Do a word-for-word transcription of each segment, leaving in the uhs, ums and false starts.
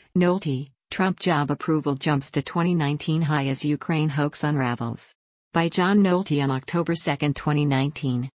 Nolte, Trump job approval jumps to twenty nineteen high as Ukraine hoax unravels. By John Nolte on October second, twenty nineteen.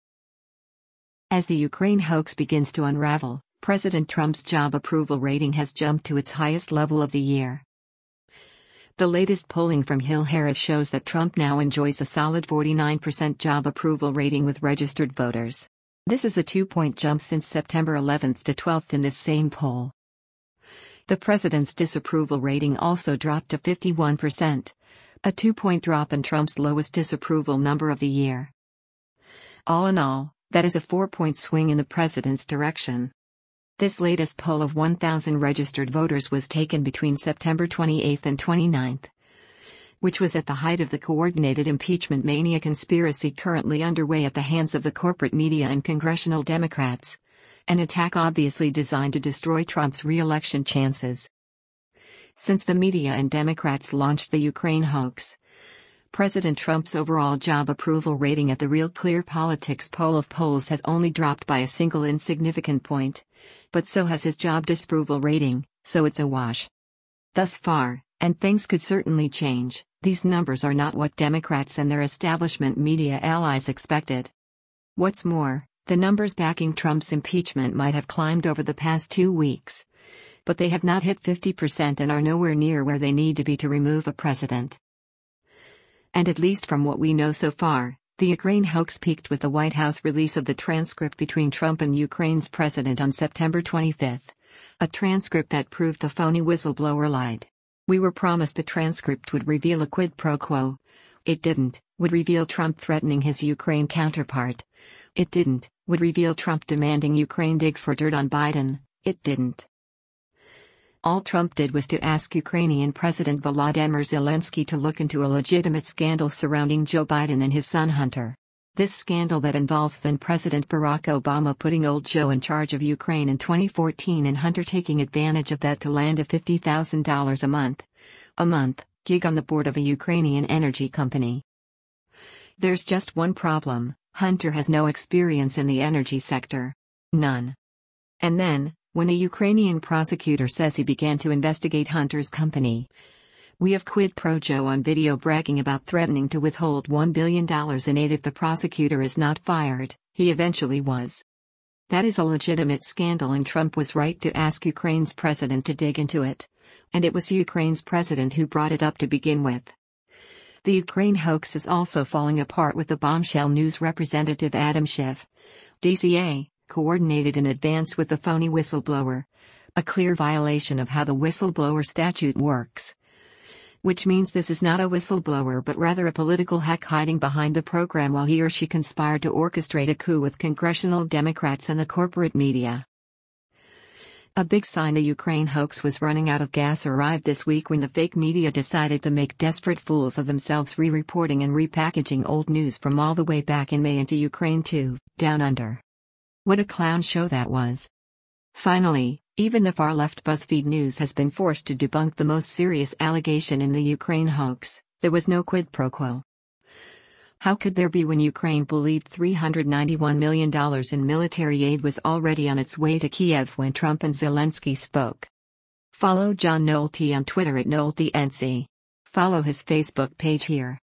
As the Ukraine hoax begins to unravel, President Trump's job approval rating has jumped to its highest level of the year. The latest polling from Hill Harris shows that Trump now enjoys a solid forty-nine percent job approval rating with registered voters. This is a two-point jump since September eleventh to twelfth in this same poll. The president's disapproval rating also dropped to fifty-one percent, a two-point drop and Trump's lowest disapproval number of the year. All in all, that is a four-point swing in the president's direction. This latest poll of one thousand registered voters was taken between September twenty-eighth and twenty-ninth, which was at the height of the coordinated impeachment mania conspiracy currently underway at the hands of the corporate media and congressional Democrats, an attack obviously designed to destroy Trump's re-election chances. Since the media and Democrats launched the Ukraine hoax, President Trump's overall job approval rating at the Real Clear Politics poll of polls has only dropped by a single insignificant point, but so has his job disapproval rating, so it's a wash. Thus far, and things could certainly change, these numbers are not what Democrats and their establishment media allies expected. What's more, the numbers backing Trump's impeachment might have climbed over the past two weeks, but they have not hit fifty percent and are nowhere near where they need to be to remove a president. And at least from what we know so far, the Ukraine hoax peaked with the White House release of the transcript between Trump and Ukraine's president on September twenty-fifth, a transcript that proved the phony whistleblower lied. We were promised the transcript would reveal a quid pro quo. It didn't. Would reveal Trump threatening his Ukraine counterpart. It didn't. Would reveal Trump demanding Ukraine dig for dirt on Biden. It didn't. All Trump did was to ask Ukrainian President Volodymyr Zelensky to look into a legitimate scandal surrounding Joe Biden and his son Hunter. This scandal that involves then-President Barack Obama putting old Joe in charge of Ukraine in twenty fourteen and Hunter taking advantage of that to land a fifty thousand dollars a month, a month, gig on the board of a Ukrainian energy company. There's just one problem: Hunter has no experience in the energy sector. None. And then, when a Ukrainian prosecutor says he began to investigate Hunter's company, we have Quid Pro Joe on video bragging about threatening to withhold one billion dollars in aid if the prosecutor is not fired. He eventually was. That is a legitimate scandal, and Trump was right to ask Ukraine's president to dig into it. And it was Ukraine's president who brought it up to begin with. The Ukraine hoax is also falling apart with the bombshell news representative Adam Schiff, D C A, coordinated in advance with the phony whistleblower, a clear violation of how the whistleblower statute works. Which means this is not a whistleblower but rather a political hack hiding behind the program while he or she conspired to orchestrate a coup with congressional Democrats and the corporate media. A big sign the Ukraine hoax was running out of gas arrived this week when the fake media decided to make desperate fools of themselves re-reporting and repackaging old news from all the way back in May into Ukraine two, Down Under. What a clown show that was. Finally, even the far-left BuzzFeed News has been forced to debunk the most serious allegation in the Ukraine hoax: there was no quid pro quo. How could there be when Ukraine believed three hundred ninety-one million dollars in military aid was already on its way to Kiev when Trump and Zelensky spoke? Follow John Nolte on Twitter at NolteNC. Follow his Facebook page here.